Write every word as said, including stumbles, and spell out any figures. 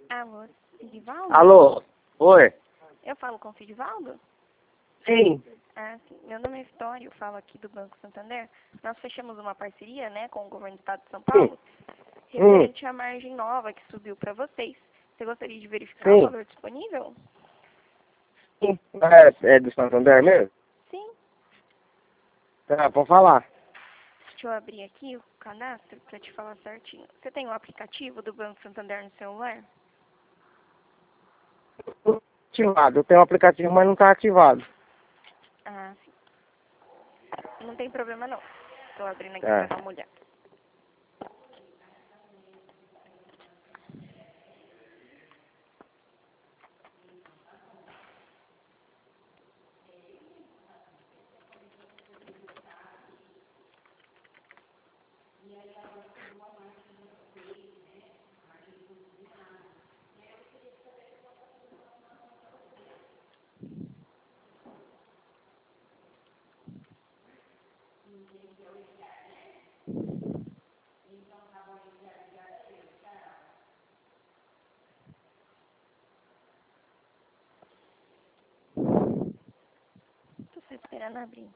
Alô, Sidivaldo? Alô? Oi? Eu falo com o Sidivaldo? Sim. Ah, sim. Meu nome é Vitória, eu falo aqui do Banco Santander. Nós fechamos uma parceria, né, com o governo do estado de São Paulo, referente à margem nova que subiu para vocês. Você gostaria de verificar o Sim. valor disponível? Sim. É, é do Santander mesmo? Sim. Tá, pode falar. Deixa eu abrir aqui o cadastro para te falar certinho. Você tem o aplicativo do Banco Santander no celular? Ativado. Eu tenho um aplicativo, mas não está ativado. Ah, sim. Não tem problema não. Estou abrindo aqui Tá. para dar uma olhada. Estou só esperando abrir.